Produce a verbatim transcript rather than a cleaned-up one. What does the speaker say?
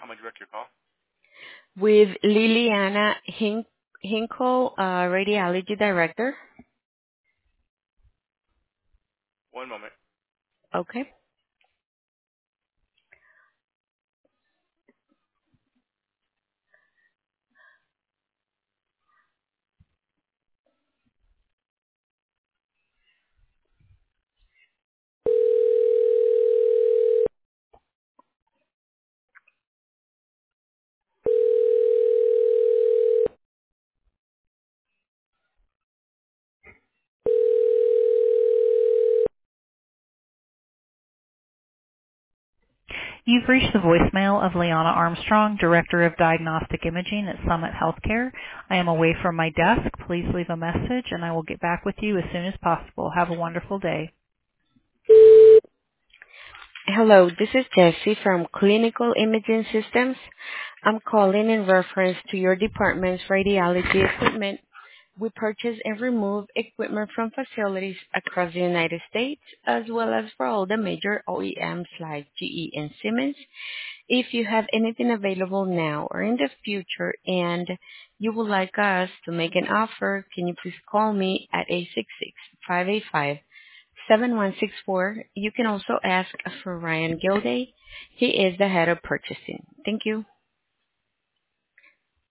with Liliana Hin- Hinkle, uh, Radiology Director. Okay. You've reached the voicemail of Liana Armstrong, Director of Diagnostic Imaging at Summit Healthcare. I am away from my desk. Please leave a message and I will get back with you as soon as possible. Have a wonderful day. Hello, this is Jessie from Clinical Imaging Systems. I'm calling in reference to your department's radiology equipment. We purchase and remove equipment from facilities across the United States, as well as for all the major O E Ms like G E and Siemens. If you have anything available now or in the future and you would like us to make an offer, can you please call me at eight six six, five eight five, seven one six four. You can also ask for Ryan Gilday. He is the head of purchasing. Thank you.